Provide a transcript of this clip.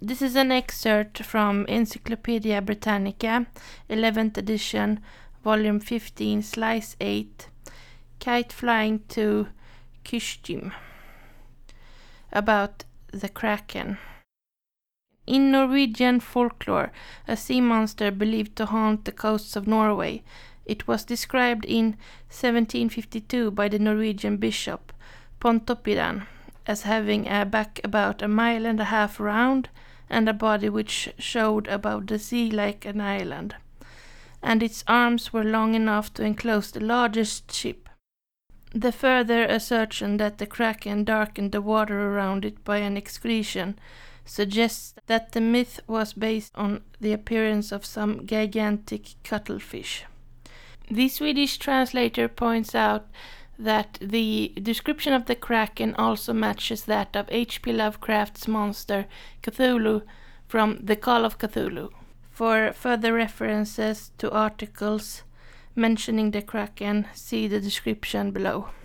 This is an excerpt from Encyclopedia Britannica, 11th edition, volume 15, slice 8, Kite Flying to Kyshtym, about the kraken. In Norwegian folklore, a sea monster believed to haunt the coasts of Norway. It was described in 1752 by the Norwegian bishop Pontoppidan as having a back about 1.5 miles round and a body which showed above the sea like an island, and its arms were long enough to enclose the largest ship. The further assertion that the kraken darkened the water around it by an excretion suggests that the myth was based on the appearance of some gigantic cuttlefish. The Swedish translator points out that the description of the kraken also matches that of H.P. Lovecraft's monster Cthulhu from The Call of Cthulhu. For further references to articles mentioning the kraken, see the description below.